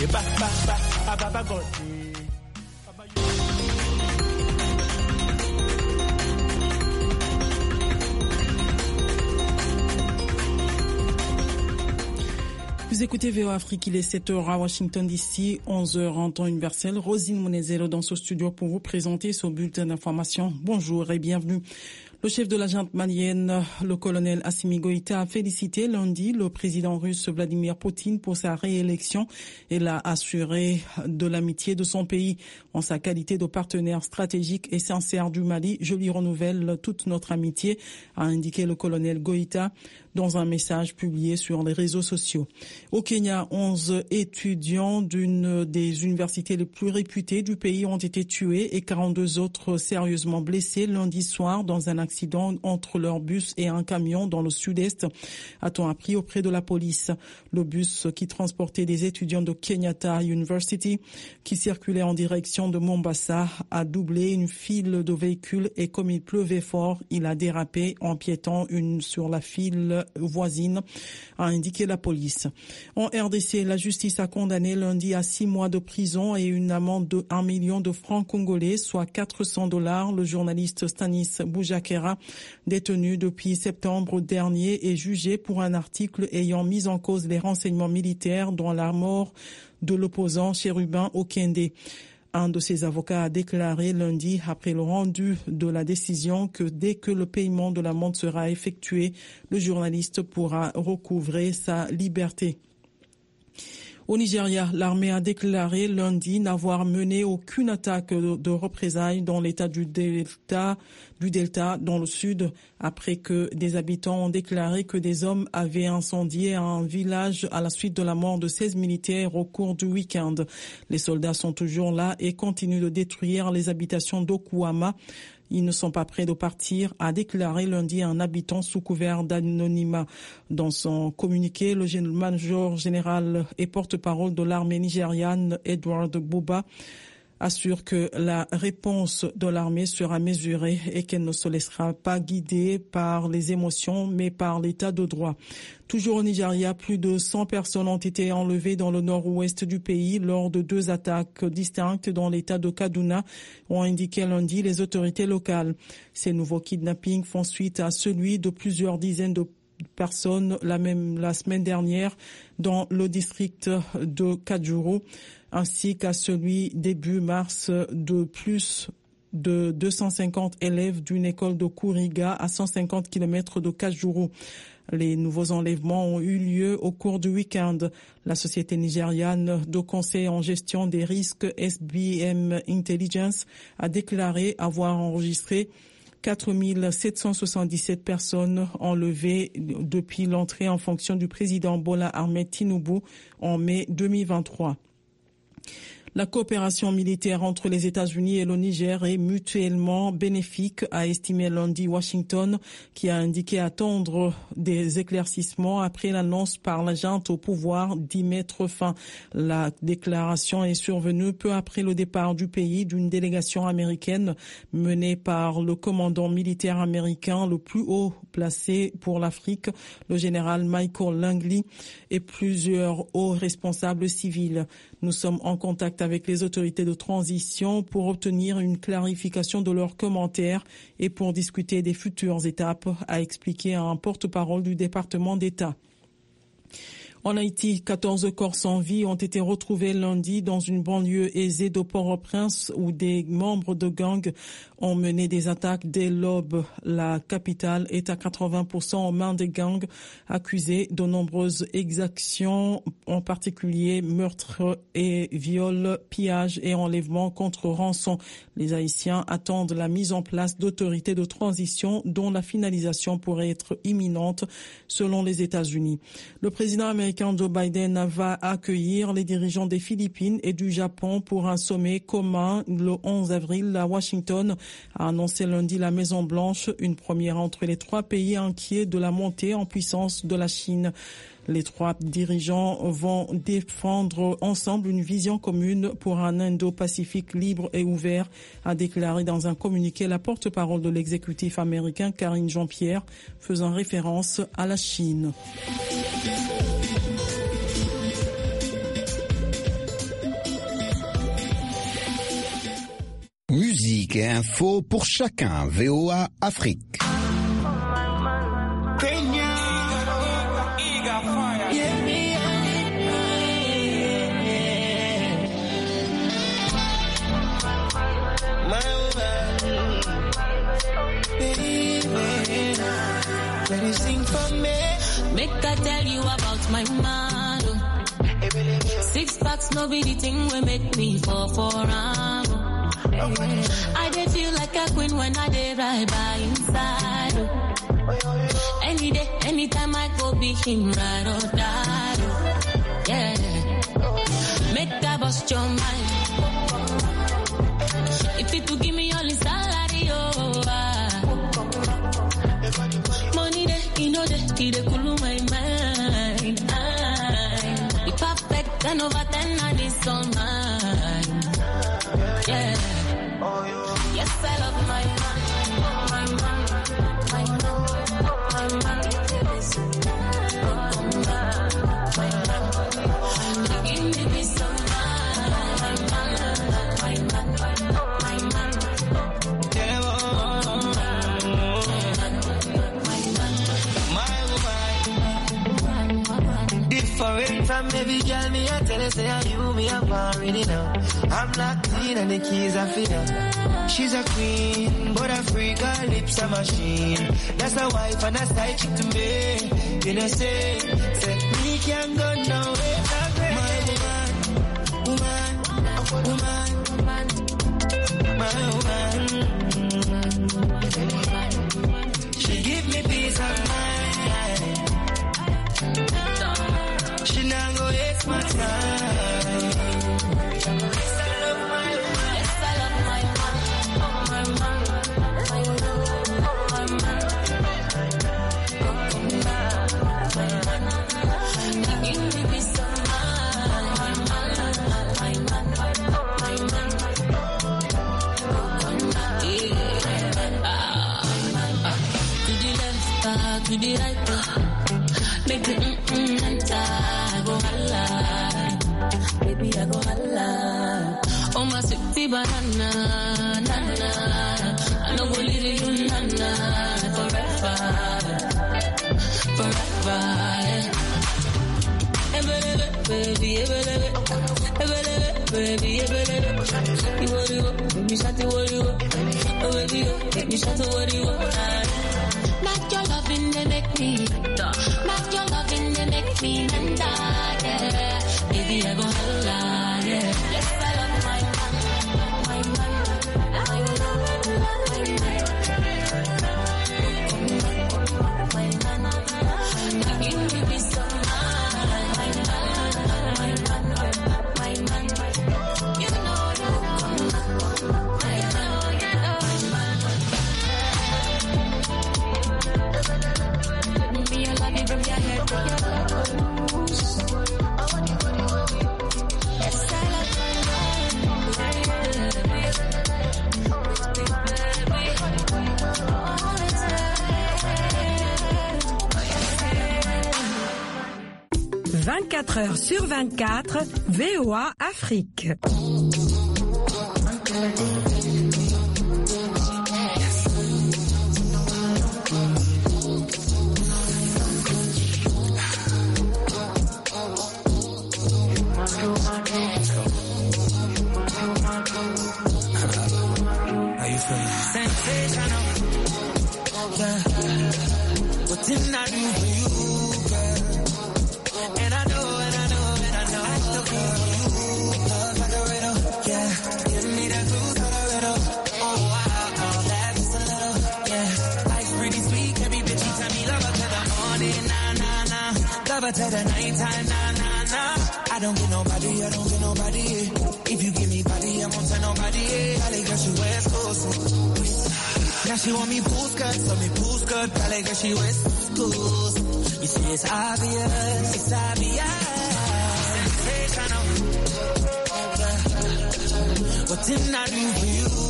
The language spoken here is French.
Vous écoutez VOA Afrique, il est 7h à Washington DC, 11h en temps universel. Rosine Monezero dans ce studio pour vous présenter ce bulletin d'information. Bonjour et bienvenue. Le chef de la junte malienne, le colonel Assimi Goïta, a félicité lundi le président russe Vladimir Poutine pour sa réélection et l'a assuré de l'amitié de son pays. En sa qualité de partenaire stratégique et sincère du Mali, je lui renouvelle toute notre amitié, a indiqué le colonel Goïta dans un message publié sur les réseaux sociaux. Au Kenya, 11 étudiants d'une des universités les plus réputées du pays ont été tués et 42 autres sérieusement blessés lundi soir dans un accident entre leur bus et un camion dans le sud-est, a-t-on appris auprès de la police. Le bus qui transportait des étudiants de Kenyatta University qui circulaient en direction de Mombasa a doublé une file de véhicules et comme il pleuvait fort, il a dérapé empiétant sur la file voisine, a indiqué la police. En RDC, la justice a condamné lundi à 6 mois de prison et une amende de 1 million de francs congolais, soit $400, le journaliste Stanis Boujakera, détenu depuis septembre dernier et jugé pour un article ayant mis en cause les renseignements militaires dans la mort de l'opposant Chérubin Okende. Un de ses avocats a déclaré lundi, après le rendu de la décision, que dès que le paiement de l'amende sera effectué, le journaliste pourra recouvrer sa liberté. Au Nigeria, l'armée a déclaré lundi n'avoir mené aucune attaque de représailles dans l'état du Delta dans le sud, après que des habitants ont déclaré que des hommes avaient incendié un village à la suite de la mort de 16 militaires au cours du week-end. Les soldats sont toujours là et continuent de détruire les habitations d'Okuama. Ils ne sont pas prêts de partir, a déclaré lundi un habitant sous couvert d'anonymat. Dans son communiqué, le major général et porte-parole de l'armée nigériane, Edward Buba, assure que la réponse de l'armée sera mesurée et qu'elle ne se laissera pas guider par les émotions, mais par l'état de droit. Toujours au Nigeria, plus de 100 personnes ont été enlevées dans le nord-ouest du pays lors de 2 attaques distinctes dans l'état de Kaduna, ont indiqué lundi les autorités locales. Ces nouveaux kidnappings font suite à celui de plusieurs dizaines de personnes la semaine dernière dans le district de Kajuru, ainsi qu'à celui début mars de plus de 250 élèves d'une école de Kuriga à 150 km de Kajuru. Les nouveaux enlèvements ont eu lieu au cours du week-end. La société nigériane de conseil en gestion des risques SBM Intelligence a déclaré avoir enregistré 4 777 personnes enlevées depuis l'entrée en fonction du président Bola Ahmed Tinubu en mai 2023. La coopération militaire entre les États-Unis et le Niger est mutuellement bénéfique, a estimé lundi Washington, qui a indiqué attendre des éclaircissements après l'annonce par la junte au pouvoir d'y mettre fin. La déclaration est survenue peu après le départ du pays d'une délégation américaine menée par le commandant militaire américain le plus haut placé pour l'Afrique, le général Michael Langley, et plusieurs hauts responsables civils. Nous sommes en contact avec les autorités de transition pour obtenir une clarification de leurs commentaires et pour discuter des futures étapes, a expliqué un porte-parole du département d'État. En Haïti, 14 corps sans vie ont été retrouvés lundi dans une banlieue aisée de Port-au-Prince où des membres de gangs ont mené des attaques dès l'aube. La capitale est à 80% en main des gangs accusés de nombreuses exactions, en particulier meurtres et viols, pillages et enlèvements contre rançon. Les Haïtiens attendent la mise en place d'autorités de transition dont la finalisation pourrait être imminente selon les États-Unis. Le président américain Joe Biden va accueillir les dirigeants des Philippines et du Japon pour un sommet commun le 11 avril à Washington, a annoncé lundi la Maison-Blanche, une première entre les 3 pays inquiets de la montée en puissance de la Chine. Les 3 dirigeants vont défendre ensemble une vision commune pour un Indo-Pacifique libre et ouvert, a déclaré dans un communiqué la porte-parole de l'exécutif américain Karine Jean-Pierre, faisant référence à la Chine. politique et info pour chacun. VOA Afrique. Make I tell you about my man. 6 packs, no be the thing will make me fall for him. I dey feel like a queen when I dey ride by inside. Any day, anytime I go be him, ride or die. Yeah, make I bust your mind. If you to give me all his salary, oh. Money there, you know that he dey cool my mind. The perfect 10 over 10 and it's all mine. Yeah. Yes, I love my man. My man. My man. My man. My man. Give me peace of mind. My man. My man. My man. Different from every girl, me I tell her, say, you, me, I'm already know. I'm locked in and the keys are for her. She's a queen, but a freak, her lips a machine. That's a wife and a side chick to me. You know, say, me can't go nowhere. My woman, my woman. She give me peace of mind. She not go waste my time. Yes, I love my woman. Yes, I love my man. My man. My man. My man. Give me peace of mind. My man. My man. My man. To the left, to the right, make the enter. Go holla, baby, I go holla. Oh my sweetie banana, nana, I know go leave you nana forever, forever. Baby, baby, you what you want, baby, shut the what you want, oh baby, make me shut the what you want. Not your loving, they make me. Not your loving, they make me and die, yeah. Baby, I go holla, yeah. Yes, I love my man. My man. My man. My man. Give me peace of mind. My man. My man. My man. You know you come. My man. Be a love from your head to your toes. Yes, I love my life. 24 heures sur 24, VOA Afrique. Sensational, yeah. What didn't I do for you, girl? And I know, I still feel you. Love like a riddle, yeah. Give me that blues like a riddle. Oh wow, that's just a little, yeah. Life's pretty sweet, every bitch you tell me love her till the morning, nah, nah, nah. Love her till the nighttime, nah, nah, nah. I don't get nobody. If you give me body, I won't tell nobody. Cali girl, she West Coast. Now she want me pool skirt, so me pool skirt. Cali girl, she West Coast. You see, it's obvious. Sensational. What didn't I do for you?